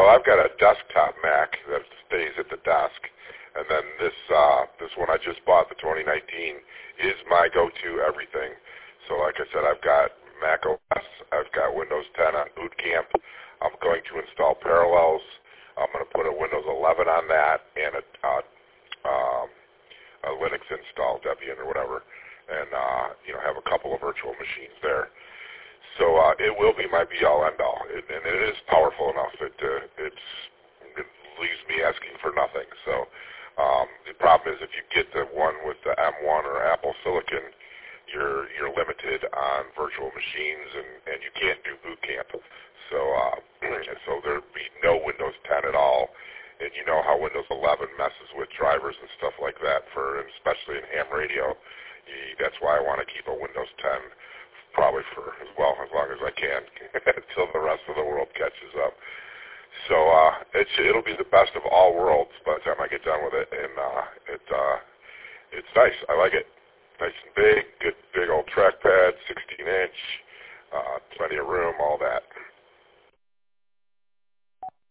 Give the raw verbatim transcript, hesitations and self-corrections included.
well, I've got a desktop Mac that stays at the desk, and then this uh, this one I just bought, the twenty nineteen, is my go-to everything. So like I said, I've got Mac O S, I've got Windows ten on Boot Camp. I'm going to install Parallels. I'm going to put a Windows eleven on that and a, uh, um, a Linux install, Debian or whatever, and uh, you know, have a couple of virtual machines there. So uh, it will be my be-all, end-all, it, and it is powerful enough. It, uh, it's, it leaves me asking for nothing. So um, the problem is if you get the one with the M one or Apple Silicon, you're you're limited on virtual machines, and, and you can't do Boot Camp. So uh, so there'll be no Windows ten at all. And you know how Windows eleven messes with drivers and stuff like that, for especially in ham radio. You, that's why I want to keep a Windows ten probably for as well as long as I can until the rest of the world catches up. So uh, it's it'll be the best of all worlds by the time I get done with it, and uh, it uh, it's nice. I like it. Nice and big, good big old trackpad, sixteen inch, uh, plenty of room, all that.